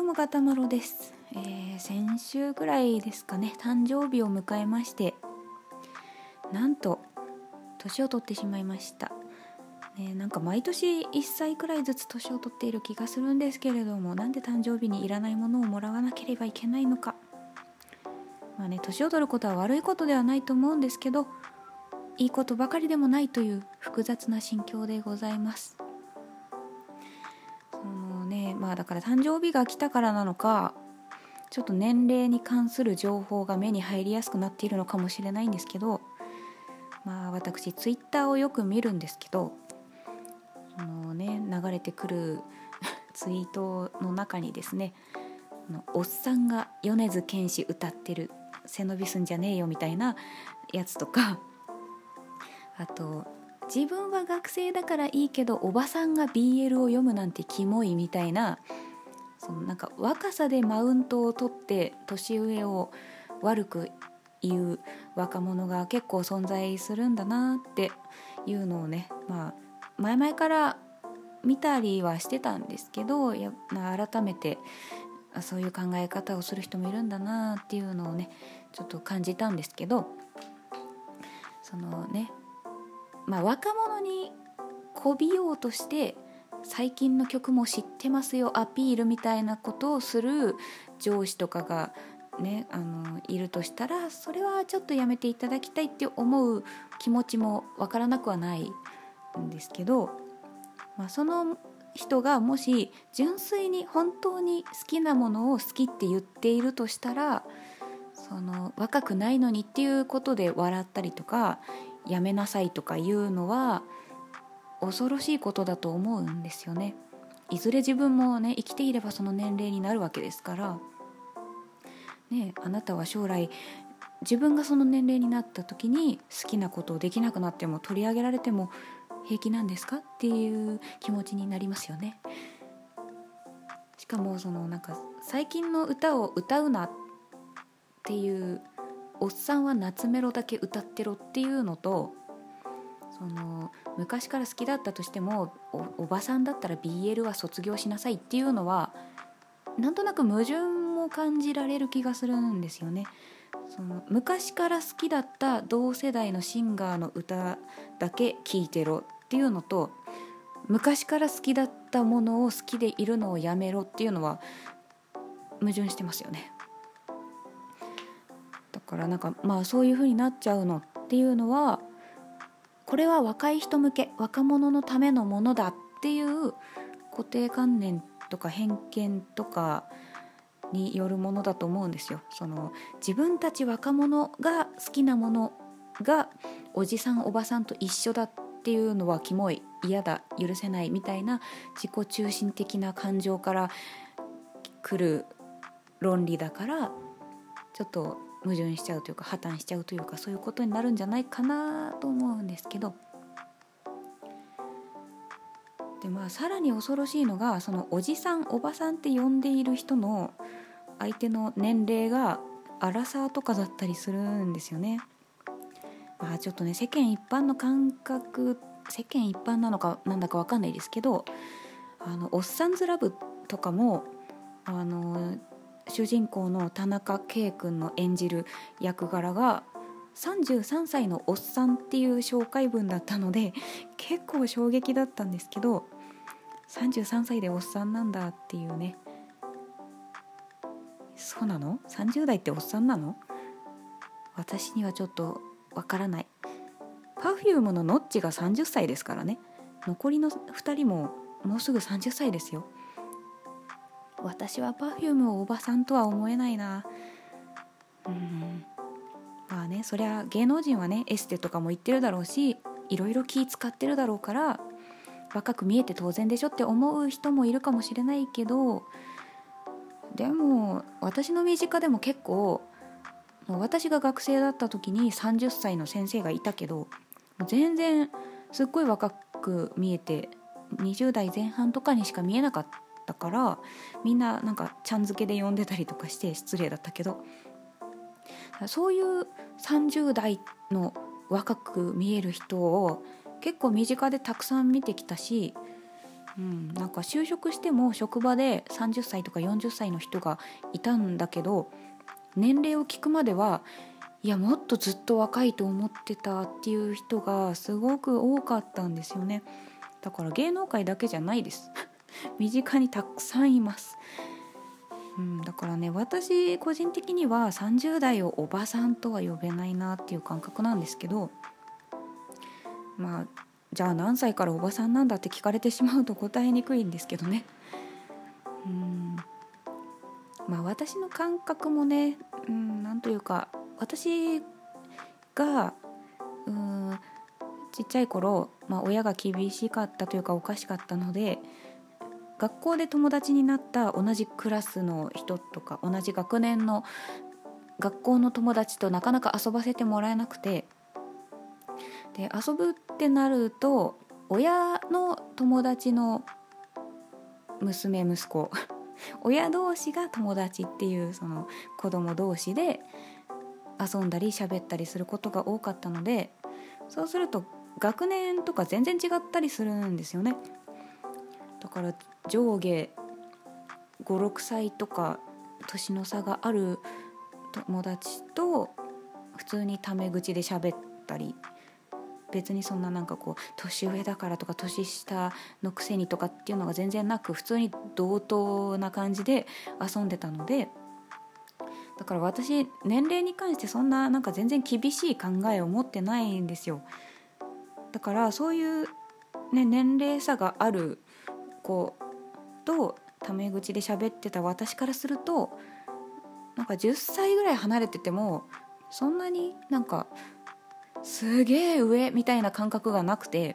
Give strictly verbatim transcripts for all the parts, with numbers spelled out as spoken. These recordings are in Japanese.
どうもガタマロです、えー、先週ぐらいですかね、誕生日を迎えまして、なんと年を取ってしまいました、ね、なんか毎年いっさいくらいずつ年を取っている気がするんですけれども、なんで誕生日にいらないものをもらわなければいけないのか。まあね、年を取ることは悪いことではないと思うんですけど、いいことばかりでもないという複雑な心境でございます。そのね、まあだから誕生日が来たからなのか、ちょっと年齢に関する情報が目に入りやすくなっているのかもしれないんですけど、まあ私ツイッターをよく見るんですけど、そのね、流れてくるツイートの中にですね、おっさんが米津玄師歌ってる、背伸びすんじゃねえよみたいなやつとか、あと自分は学生だからいいけどおばさんが ビーエル を読むなんてキモいみたいな、そのなんか若さでマウントを取って年上を悪く言う若者が結構存在するんだなっていうのをね、まあ前々から見たりはしてたんですけど、や改めてそういう考え方をする人もいるんだなっていうのをね、ちょっと感じたんですけど、そのね、まあ若者にこびようとして最近の曲も知ってますよアピールみたいなことをする上司とかがね、あのいるとしたら、それはちょっとやめていただきたいって思う気持ちもわからなくはないんですけど、まあ、その人がもし純粋に本当に好きなものを好きって言っているとしたら、その若くないのにっていうことで笑ったりとかやめなさいとかいうのは恐ろしいことだと思うんですよね。いずれ自分もね、生きていればその年齢になるわけですからね。あなたは将来自分がその年齢になった時に好きなことをできなくなっても取り上げられても平気なんですかっていう気持ちになりますよね。しかもそのなんか最近の歌を歌うなっていう、おっさんは夏メロだけ歌ってろっていうのと、その昔から好きだったとしても お, おばさんだったら ビーエル は卒業しなさいっていうのはなんとなく矛盾も感じられる気がするんですよね。その昔から好きだった同世代のシンガーの歌だけ聴いてろっていうのと、昔から好きだったものを好きでいるのをやめろっていうのは矛盾してますよね。だからなんかまあそういう風になっちゃうのっていうのは、これは若い人向け、若者のためのものだっていう固定観念とか偏見とかによるものだと思うんですよ。その自分たち若者が好きなものがおじさんおばさんと一緒だっていうのはキモい、嫌だ、許せないみたいな自己中心的な感情から来る論理だから、ちょっと矛盾しちゃうというか破綻しちゃうというか、そういうことになるんじゃないかなと思うんですけど、でまあさらに恐ろしいのが、そのおじさんおばさんって呼んでいる人の相手の年齢がアラサーとかだったりするんですよね。まあちょっとね、世間一般の感覚、世間一般なのかなんだか分かんないですけど、あのおっさんずラブとかもあの主人公の田中圭君の演じる役柄がさんじゅうさんさいのおっさんっていう紹介文だったので、結構衝撃だったんですけど、さんじゅうさんさいでおっさんなんだっていうね。そうなの？ さんじゅう 代っておっさんなの？私にはちょっとわからない。Perfume のノッチがさんじゅっさいですからね。残りのふたりももうすぐさんじゅっさいですよ。私は Perfume をおばさんとは思えないな。うーんまあね、そりゃ芸能人はねエステとかも行ってるだろうし、いろいろ気使ってるだろうから若く見えて当然でしょって思う人もいるかもしれないけど、でも私の身近でも結構、私が学生だった時にさんじゅっさいの先生がいたけど、全然すっごい若く見えてにじゅう代前半とかにしか見えなかったから、みんななんかちゃん付けで呼んでたりとかして失礼だったけど、そういうさんじゅう代の若く見える人を結構身近でたくさん見てきたし、 うん、なんか就職しても職場でさんじゅっさいとかよんじゅっさいの人がいたんだけど、年齢を聞くまではいやもっとずっと若いと思ってたっていう人がすごく多かったんですよね。だから芸能界だけじゃないです身近にたくさんいます、うん、だからね、私個人的にはさんじゅう代をおばさんとは呼べないなっていう感覚なんですけど、まあじゃあ何歳からおばさんなんだって聞かれてしまうと答えにくいんですけどね。うん、まあ私の感覚もね、うん、なんというか私がうんちっちゃい頃、まあ、親が厳しかったというかおかしかったので、学校で友達になった同じクラスの人とか同じ学年の学校の友達となかなか遊ばせてもらえなくて、で遊ぶってなると親の友達の娘息子親同士が友達っていうその子供同士で遊んだり喋ったりすることが多かったので、そうすると学年とか全然違ったりするんですよね。だから上下ごろくさいとか年の差がある友達と普通にタメ口で喋ったり、別にそんななんかこう年上だからとか年下のくせにとかっていうのが全然なく、普通に同等な感じで遊んでたので、だから私年齢に関してそんななんか全然厳しい考えを持ってないんですよ。だからそういう、ね、年齢差がある子とタメ口で喋ってた私からすると、なんかじゅっさいぐらい離れててもそんなになんかすげえ上みたいな感覚がなくて、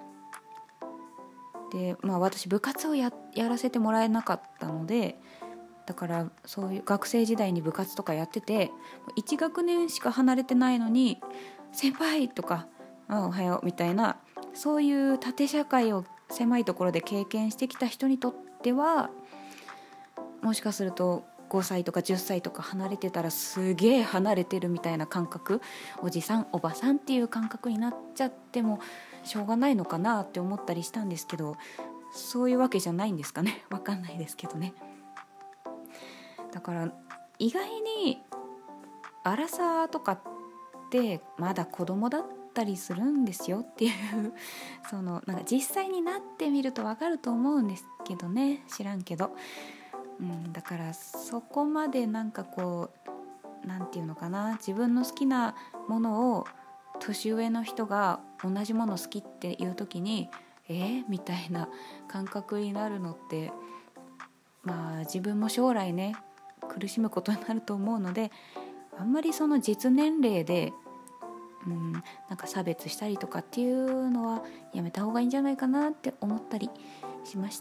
で、まあ、私部活を や, やらせてもらえなかったので、だからそういう学生時代に部活とかやってていち学年しか離れてないのに先輩とかあおはようみたいな、そういう縦社会を狭いところで経験してきた人にとっては、もしかするとごさいとかじゅっさいとか離れてたらすげえ離れてるみたいな感覚、おじさんおばさんっていう感覚になっちゃってもしょうがないのかなって思ったりしたんですけど、そういうわけじゃないんですかね、わかんないですけどね。だから意外にアラサーとかってまだ子供だったりするんですよっていうそのなんか実際になってみるとわかると思うんですけどね、知らんけど、うん、だからそこまでなんかこうなんていうのかな、自分の好きなものを年上の人が同じもの好きっていう時にえー、みたいな感覚になるのって、まあ自分も将来ね苦しむことになると思うので、あんまりその実年齢で、うん、なんか差別したりとかっていうのはやめた方がいいんじゃないかなって思ったりしました。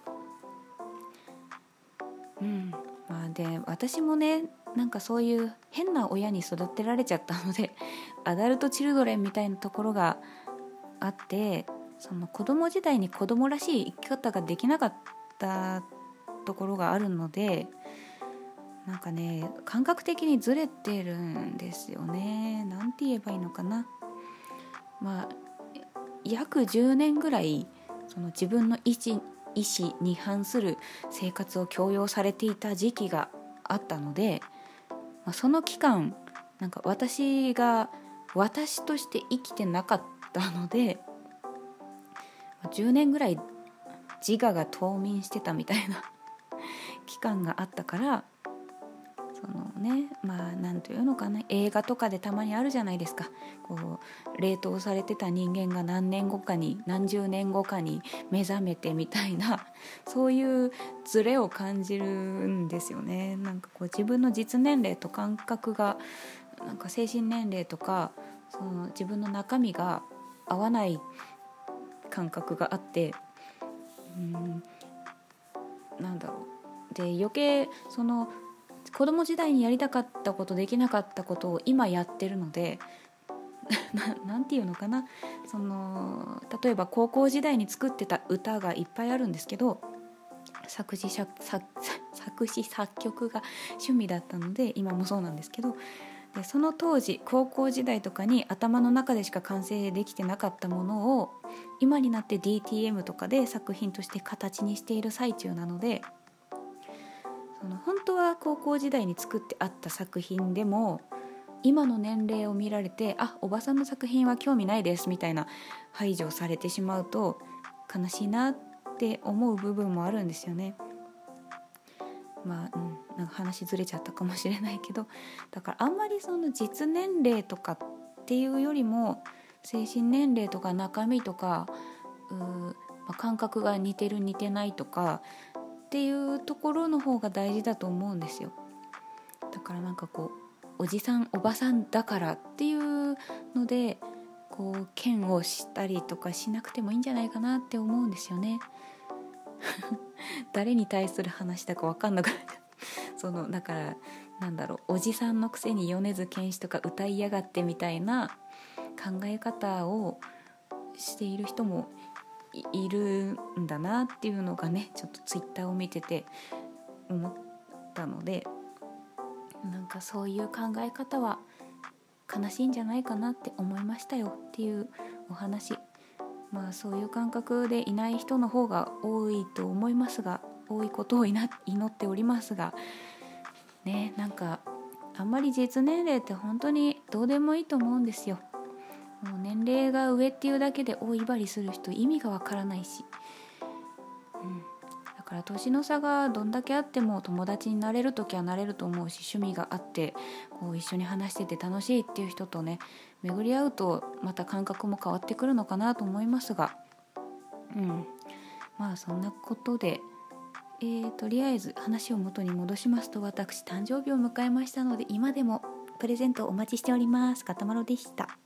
うん、まあで私もねなんかそういう変な親に育てられちゃったのでアダルトチルドレンみたいなところがあって、その子供時代に子供らしい生き方ができなかったところがあるので、なんかね感覚的にずれてるんですよね。なんて言えばいいのかな、まあ約じゅうねんぐらいその自分の意思、意思に反する生活を強要されていた時期があったので、まあ、その期間なんか私が私として生きてなかったので、じゅうねんぐらい自我が冬眠してたみたいな期間があったから、そのねまあなんというのかな、映画とかでたまにあるじゃないですか、こう冷凍されてた人間が何年後かに何十年後かに目覚めてみたいな、そういうズレを感じるんですよね。なんかこう自分の実年齢と感覚がなんか精神年齢とかその自分の中身が合わない感覚があって、うーんなんだろう、で余計その子供時代にやりたかったことできなかったことを今やってるのでな, なんていうのかな、その例えば高校時代に作ってた歌がいっぱいあるんですけど、作詞 作, 作詞作曲が趣味だったので今もそうなんですけど、でその当時高校時代とかに頭の中でしか完成できてなかったものを今になって ディーティーエム とかで作品として形にしている最中なので、その本当は高校時代に作ってあった作品でも今の年齢を見られて、あ、おばさんの作品は興味ないですみたいな排除されてしまうと悲しいなって思う部分もあるんですよね。まあ、うん、なんか話ずれちゃったかもしれないけど、だからあんまりその実年齢とかっていうよりも精神年齢とか中身とかう、まあ、感覚が似てる似てないとかっていうところの方が大事だと思うんですよ。だからなんかこうおじさんおばさんだからっていうのでこう嫌悪したりとかしなくてもいいんじゃないかなって思うんですよね。誰に対する話だか分かんなくなっちゃう。そのだからなんだろう、おじさんのくせに米津玄師とか歌いやがってみたいな考え方をしている人も い, いるんだなっていうのがね、ちょっとツイッターを見てて思ったので、なんかそういう考え方は悲しいんじゃないかなって思いましたよっていうお話。まあそういう感覚でいない人の方が多いと思いますが、多いことを祈っておりますがね、なんかあんまり実年齢って本当にどうでもいいと思うんですよ。もう年齢が上っていうだけで大威張りする人意味がわからないし、うん、だから年の差がどんだけあっても友達になれるときはなれると思うし、趣味があってこう一緒に話してて楽しいっていう人とね巡り合うとまた感覚も変わってくるのかなと思いますが、うん、まあそんなことで、えー、とりあえず話を元に戻しますと、私誕生日を迎えましたので今でもプレゼントお待ちしております。かたまろでした。